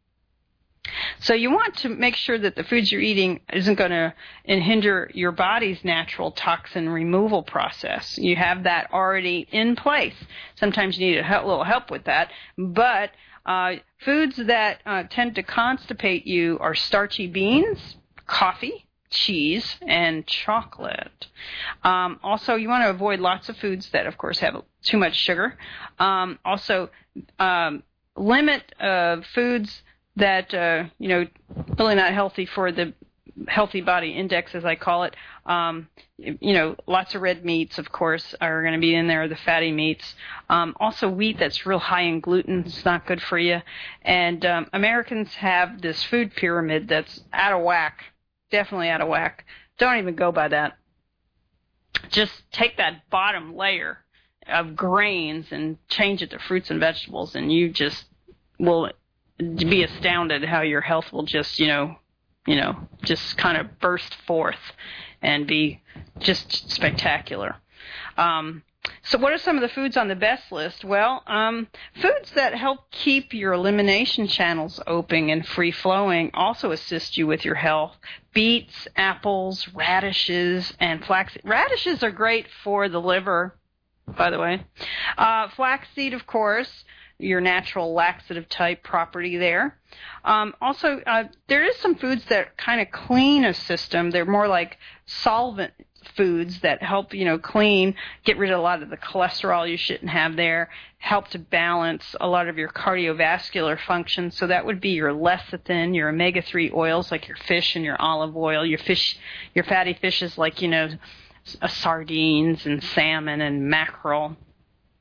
S1: So you want to make sure that the foods you're eating isn't going to hinder your body's natural toxin removal process. You have that already in place. Sometimes you need a little help with that. But uh, foods that uh, tend to constipate you are starchy beans, coffee, cheese, and chocolate. Um, also, you want to avoid lots of foods that, of course, have too much sugar. Um, also, um, limit uh, foods that, uh, you know, really not healthy for the healthy body index, as I call it. Um, you know, lots of red meats, of course, are going to be in there, the fatty meats. Um, also wheat that's real high in gluten. It's not good for you. And um, Americans have this food pyramid that's out of whack, definitely out of whack. Don't even go by that. Just take that bottom layer of grains and change it to fruits and vegetables, and you just will be astounded how your health will just, you know, you know, just kind of burst forth and be just spectacular. Um, so what are some of the foods on the best list? Well, um, foods that help keep your elimination channels open and free-flowing also assist you with your health. Beets, apples, radishes, and flaxseed. Radishes are great for the liver, by the way. Uh, flaxseed, of course, your natural laxative type property there. Um, also, uh, there is some foods that kind of clean a system. They're more like solvent foods that help, you know, clean, get rid of a lot of the cholesterol you shouldn't have there, help to balance a lot of your cardiovascular function. So that would be your lecithin, your omega three oils like your fish and your olive oil, your fish, your fatty fishes like, you know, uh, sardines and salmon and mackerel.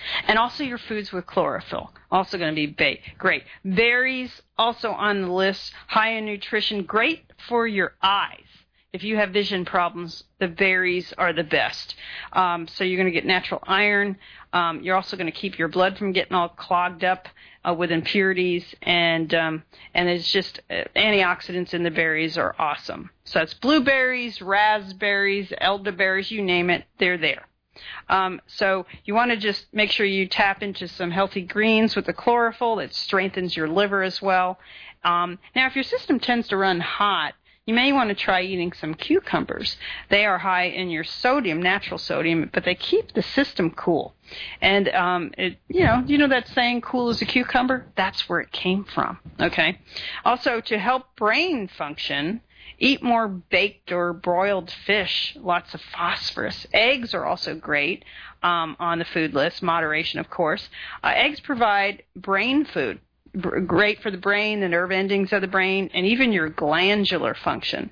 S1: And also your foods with chlorophyll, also going to be ba- great. Berries, also on the list, high in nutrition, great for your eyes. If you have vision problems, the berries are the best. Um, so you're going to get natural iron. Um, you're also going to keep your blood from getting all clogged up uh, with impurities. And um, and it's just uh, antioxidants in the berries are awesome. So it's blueberries, raspberries, elderberries, you name it, they're there. Um, so you want to just make sure you tap into some healthy greens with the chlorophyll. It strengthens your liver as well. Um, now, if your system tends to run hot, you may want to try eating some cucumbers. They are high in your sodium, natural sodium, but they keep the system cool. And, um, it, you know, you know that saying, cool as a cucumber? That's where it came from, okay? Also, to help brain function, eat more baked or broiled fish, lots of phosphorus. Eggs are also great um, on the food list, moderation, of course. Uh, eggs provide brain food. Great for the brain, the nerve endings of the brain, and even your glandular function.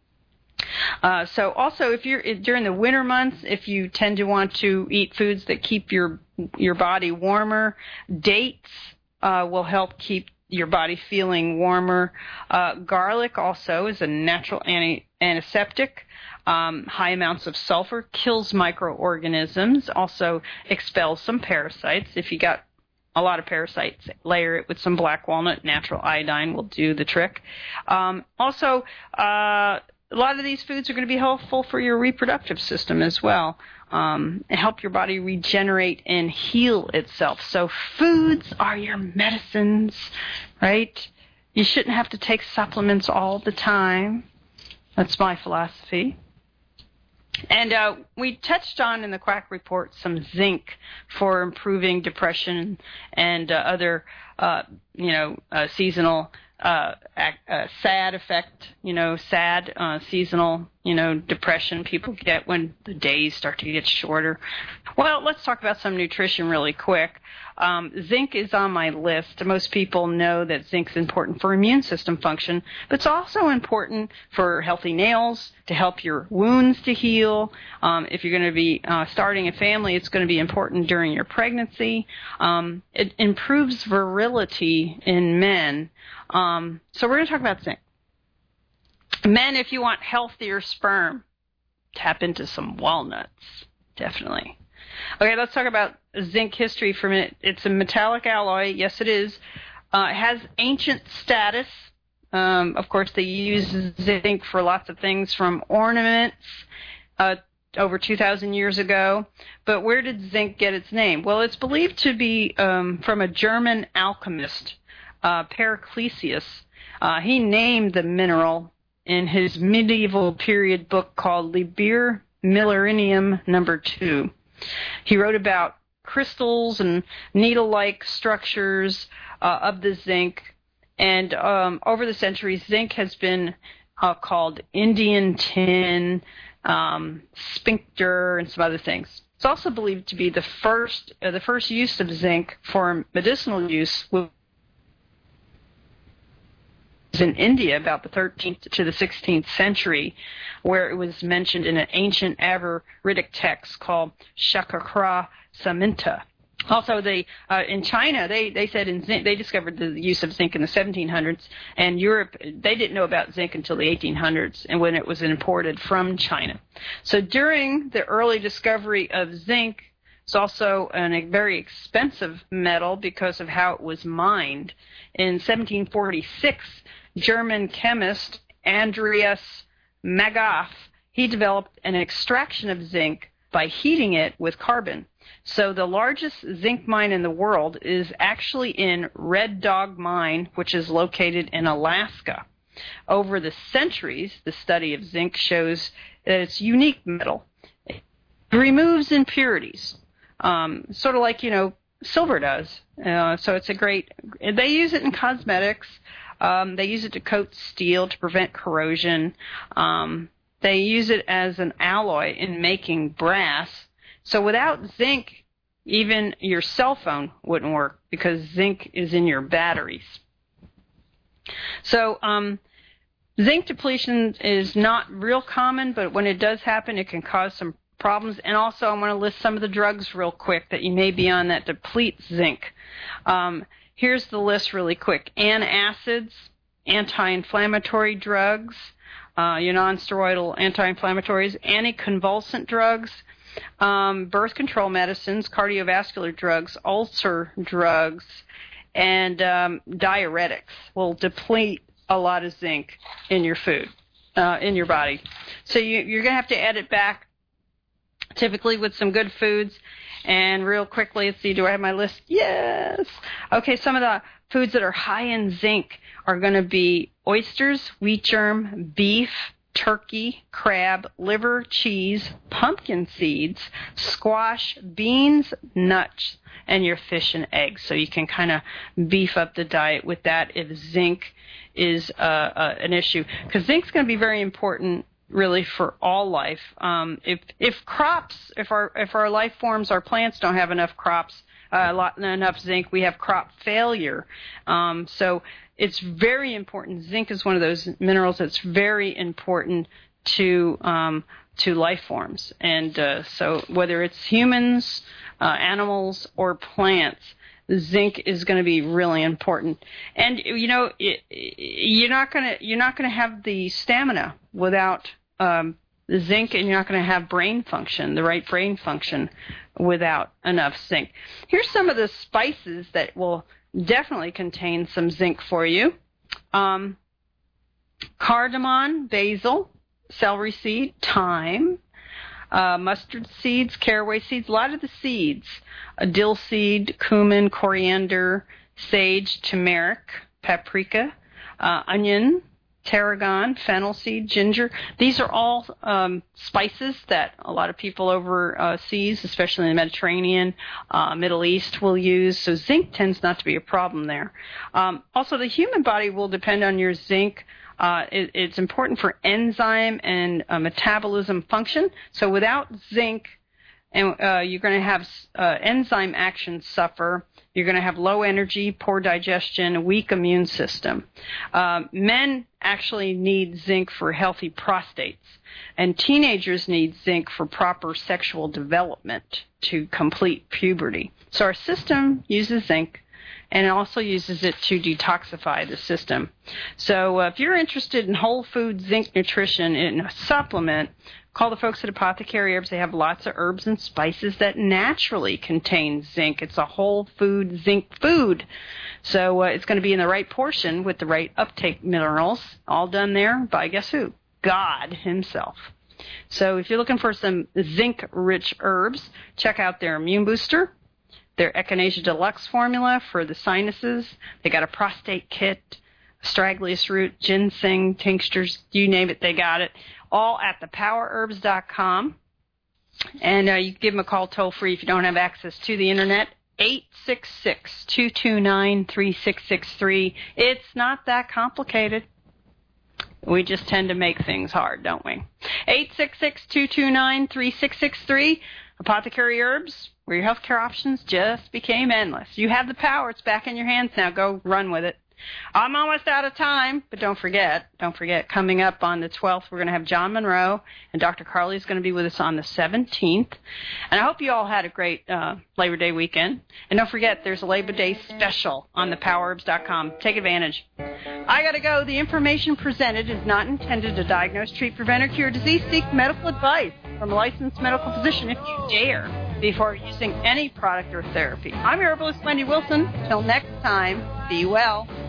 S1: Uh, so also, if you're during the winter months, if you tend to want to eat foods that keep your your body warmer, dates uh, will help keep your body feeling warmer. Uh, garlic also is a natural anti- antiseptic. Um, high amounts of sulfur kills microorganisms, also expels some parasites. If you got a lot of parasites, layer it with some black walnut. Natural iodine will do the trick. Um, also, uh, a lot of these foods are going to be helpful for your reproductive system as well, um, and help your body regenerate and heal itself. So foods are your medicines, right? You shouldn't have to take supplements all the time. That's my philosophy. And uh, we touched on in the Quack Report some zinc for improving depression and uh, other, uh, you know, uh, seasonal uh, uh, sad effect, you know, sad uh, seasonal, you know, depression people get when the days start to get shorter. Well, let's talk about some nutrition really quick. Um, zinc is on my list. Most people know that zinc is important for immune system function, but it's also important for healthy nails, to help your wounds to heal. Um, if you're going to be uh, starting a family, it's going to be important during your pregnancy. Um, it improves virility in men. Um, so we're going to talk about zinc. Men, if you want healthier sperm, tap into some walnuts, definitely. Okay, let's talk about zinc history for a minute. It's a metallic alloy. Yes, it is. Uh, it has ancient status. Um, of course, they use zinc for lots of things, from ornaments uh, over two thousand years ago. But where did zinc get its name? Well, it's believed to be um, from a German alchemist, uh, Paracelsus. Uh, he named the mineral in his medieval period book called Liber Millenarium Number Two. He wrote about crystals and needle-like structures uh, of the zinc, and um, over the centuries, zinc has been uh, called Indian tin, um, sphincter, and some other things. It's also believed to be the first uh, the first use of zinc for medicinal use was in India about the thirteenth to the sixteenth century, where it was mentioned in an ancient Agaritic text called Shakara Samhita. Also, they uh, in China, they, they said in zinc, they discovered the use of zinc in the seventeen hundreds, and Europe, they didn't know about zinc until the eighteen hundreds, and when it was imported from China. So during the early discovery of zinc, it's also an, a very expensive metal because of how it was mined. In seventeen forty-six, German chemist Andreas Magath, he developed an extraction of zinc by heating it with carbon. So the largest zinc mine in the world is actually in Red Dog Mine, which is located in Alaska. Over the centuries, the study of zinc shows that it's a unique metal. It removes impurities, um, sort of like, you know, silver does. Uh, so it's a great, they use it in cosmetics. Um, they use it to coat steel to prevent corrosion. Um, they use it as an alloy in making brass. So without zinc, even your cell phone wouldn't work because zinc is in your batteries. So um, zinc depletion is not real common, but when it does happen, it can cause some problems. And also I want to list some of the drugs real quick that you may be on that deplete zinc. Um, here's the list really quick. Antacids, anti-inflammatory drugs, uh, your non-steroidal anti-inflammatories, anticonvulsant drugs, um, birth control medicines, cardiovascular drugs, ulcer drugs, and um, diuretics will deplete a lot of zinc in your food, uh, in your body. So you, you're going to have to add it back, typically with some good foods. And real quickly, let's see, do I have my list? Yes. Okay, some of the foods that are high in zinc are going to be oysters, wheat germ, beef, turkey, crab, liver, cheese, pumpkin seeds, squash, beans, nuts, and your fish and eggs. So you can kind of beef up the diet with that if zinc is uh, uh, an issue. Because zinc's going to be very important really for all life. Um, if if crops, if our if our life forms, our plants don't have enough crops, uh, lot, enough zinc, we have crop failure. Um, so it's very important. Zinc is one of those minerals that's very important to um, to life forms, and uh, so whether it's humans, uh, animals, or plants, zinc is going to be really important. And you know, it, you're not going to you're not going to have the stamina without um, the zinc, and you're not going to have brain function, the right brain function, without enough zinc. Here's some of the spices that will definitely contain some zinc for you. Um, cardamom, basil, celery seed, thyme, uh, mustard seeds, caraway seeds, a lot of the seeds, a dill seed, cumin, coriander, sage, turmeric, paprika, uh, onion, tarragon, fennel seed, ginger. These are all um, spices that a lot of people overseas, especially in the Mediterranean, uh, Middle East, will use. So zinc tends not to be a problem there. Um, also, the human body will depend on your zinc. Uh, it, it's important for enzyme and uh, metabolism function. So without zinc, and uh, you're going to have uh, enzyme action suffer. You're going to have low energy, poor digestion, a weak immune system. Uh, men actually need zinc for healthy prostates, and teenagers need zinc for proper sexual development to complete puberty. So our system uses zinc, and it also uses it to detoxify the system. So uh, if you're interested in whole food zinc nutrition in a supplement, call the folks at Apothecary Herbs. They have lots of herbs and spices that naturally contain zinc. It's a whole food zinc food. So uh, it's going to be in the right portion with the right uptake minerals, all done there by, guess who? God himself. So if you're looking for some zinc-rich herbs, check out their Immune Booster, their Echinacea Deluxe formula for the sinuses. They got a prostate kit, astragalus root, ginseng, tinctures, you name it, they got it. All at the power herbs dot com. And uh, you can give them a call toll-free if you don't have access to the Internet, eight six six, two two nine, three six six three. It's not that complicated. We just tend to make things hard, don't we? eight six six, two two nine, three six six three. Apothecary Herbs, where your healthcare options just became endless. You have the power. It's back in your hands now. Go run with it. I'm almost out of time, but don't forget, don't forget, coming up on the twelfth, we're going to have John Monroe, and Doctor Carly is going to be with us on the seventeenth. And I hope you all had a great uh, Labor Day weekend. And don't forget, there's a Labor Day special on the power herbs dot com. Take advantage. I got to go. The information presented is not intended to diagnose, treat, prevent, or cure disease. Seek medical advice from a licensed medical physician if you dare before using any product or therapy. I'm your herbalist, Wendy Wilson. Till next time, be well.